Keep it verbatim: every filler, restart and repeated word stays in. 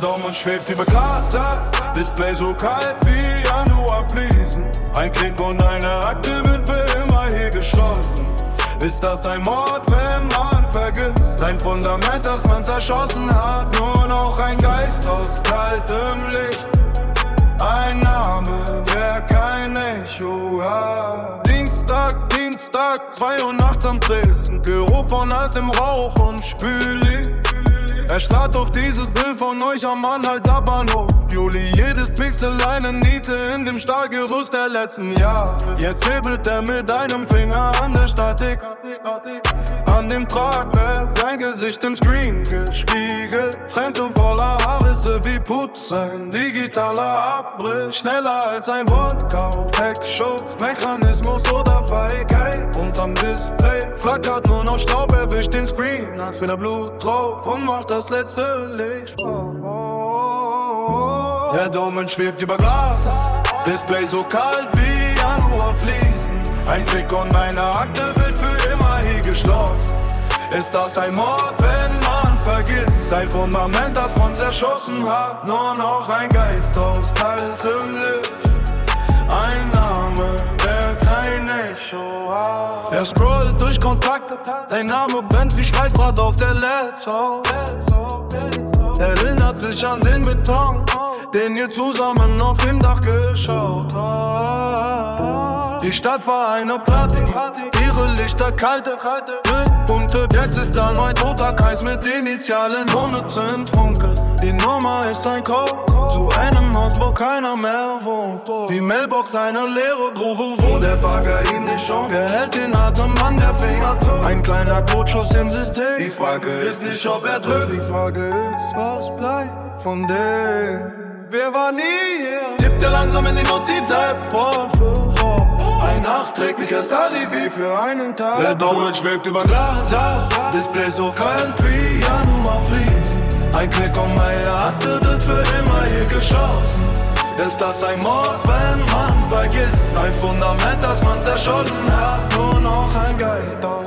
Daumen schwebt über Glas, Display so kalt wie Januarfliesen. Ein Klick und eine Akte wird für immer hier geschlossen. Ist das ein Mord, wenn man vergisst? Ein Fundament, das man zerschossen hat. Nur noch ein Geist aus kaltem Licht. Ein Name, der kein Echo hat. Dienstag, Dienstag, zwei Uhr nachts am Tresen. Geruch von altem Rauch und Spüli. Er starrt auf dieses Bild von euch am Anhalter Bahnhof. Juli, jedes Pixel eine Niete in dem Stahlgerüst der letzten Jahre. Jetzt hebelt er mit einem Finger an der Statik. An dem Tragwerk, sein Gesicht im Screen gespiegelt. Fremd und voller Haarrisse wie Putz, ein digitaler Abriss. Schneller als ein Wortkauf, Heckschutz, Mechanismus oder Feigheit. Unterm Display flackert nur noch Staub, erwischt den Screen, als wieder Blut drauf und macht das letzte Licht. Oh, oh, oh, oh. Der Daumen schwebt über Glas, Display so kalt wie Januarfliesen. Ein Klick und eine Akte wird für immer hier geschlossen. Ist das ein Mord, wenn man vergisst? Ein Fundament, das man zerschossen hat. Nur noch ein Geist aus kaltem Licht. Ein Name, der kein Echo hat. Er scrollt durch Kontakte, dein Name brennt wie Schweißdraht auf der Laptop. Erinnert sich an den Beton, den ihr zusammen auf dem Dach geschaut habt. Die Stadt war eine Platte, ihre Lichter kalte, kalte Punkte. Jetzt ist da ein toter Kreis mit Initialen ohne Zündfunke. Die Nummer ist ein Code zu einem Haus, wo keiner mehr wohnt. Die Mailbox eine leere Grube, wo der Bagger ihn nicht schont. Er hält den Atem an der Finger zu. Ein kleiner Kurzschluss im System. Die Frage ist nicht, ob er drückt. Die Frage ist, was bleibt von dem? Wer war nie hier? Tippt er langsam in die Notiz-App, Wort für Wort. Ein nachträgliches Alibi für einen Tag. Der Daumen schwebt über Glas, Display so kalt wie Januarfliesen. Ein Klick und meine Akte wird für immer hier geschossen. Ist das ein Mord, wenn man vergisst? Ein Fundament, das man zerschossen hat. Nur noch ein Guide.